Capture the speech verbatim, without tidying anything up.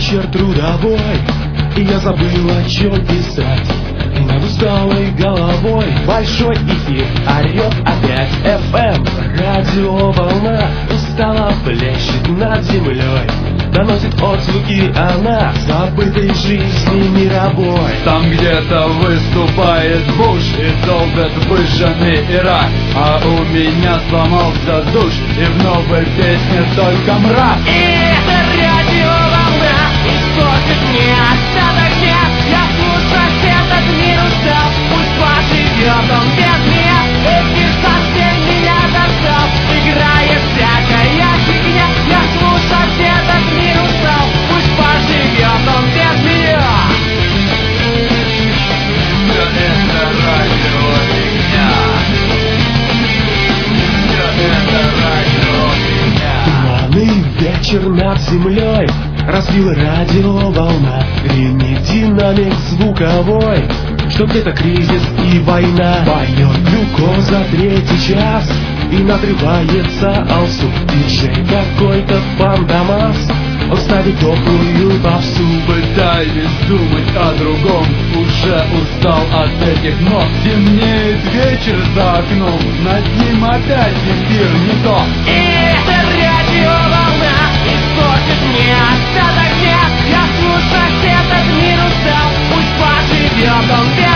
вечер трудовой, и я забыл, о чем писать. Над усталой головой большой эфир орет опять. эф эм, радиоволна устала плещет над землей. Доносит отзвуки она забытой жизни мировой. Там где-то выступает Буш и долбит выжженный Ирак, а у меня сломался душ, и в новой песне только мрак. И эта радиоволна испортит мне остаток дня. Я слушать этот мир устал, пусть поживет он без меня. Эфир совсем меня достал, играет всякая фигня. Я слушать этот мир устал, пусть поживет он без меня. Все это радио фигня. Все это радио фигня. Туманный вечер над землей разбила радиоволна. Гремит динамик звуковой, что где-то кризис и война. Поет глюкоза третий час, и надрывается алсу. Диджей какой-то фантомас, он ставит теплую попсу. Пытаюсь думать о другом, уже устал от этих нот. Темнеет вечер за окном, над ним опять эфир не то. И эта радиоволна испортит мне остаток дня. Я слушать этот мир устал, пусть поживет он без